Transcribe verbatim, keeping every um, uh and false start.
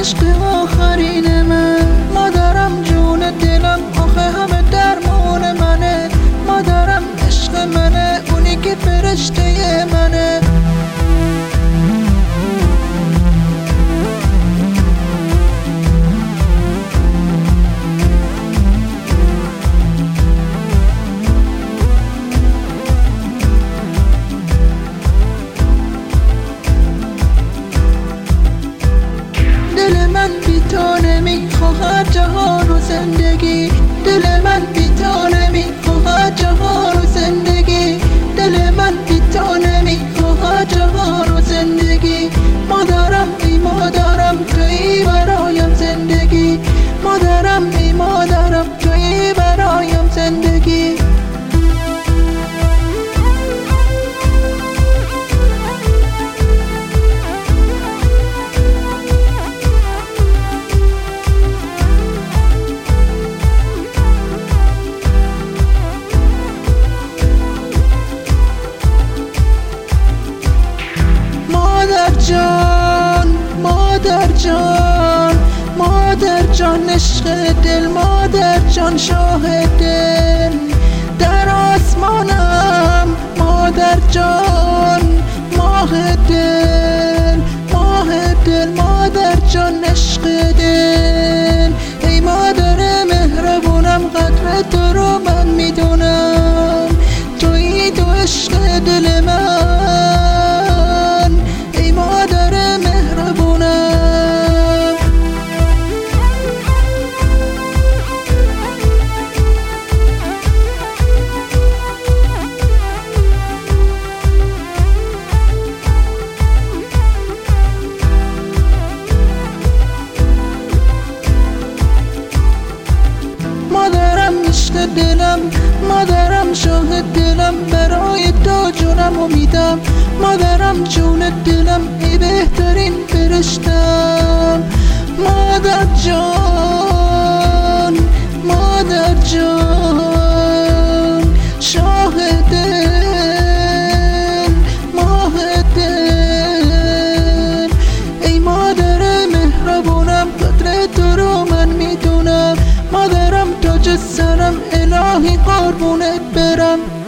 عشق آخرین من. مادرم جون دلم، آخه همه درمون منه. مادرم عشق منه، اونی که فرشته منه. دل من بی تو نمیخواهد جهان و زندگی. دل من بی تو نمیخواهد جهان و زندگی. دل من بی تو نمیخواهد جهان و زندگی. مادرم ای مادرم تویی برایم زندگی. مادرم ای مادرم تویی برایم زندگی. مادر جان مادر جان مادر جان عشق دل. مادر جان شاه دل در آسمانم. مادر جان ماه دل ماه دل. مادر جان عشق دل. ای مادر مهربونم قدر تو رو من میدونم. تویی تو عشق دل من. مادرم عشق دلم، مادرم شاه دلم، برای تو جونمو میدم. مادرم جون دلم، ای بهترین فرشتم. مادر جان مادر جان شاه دل ماه دل. ای مادر مهربونم قدر تو رو من میدونم. مادرم تاج سرم، الهی قربونت برم.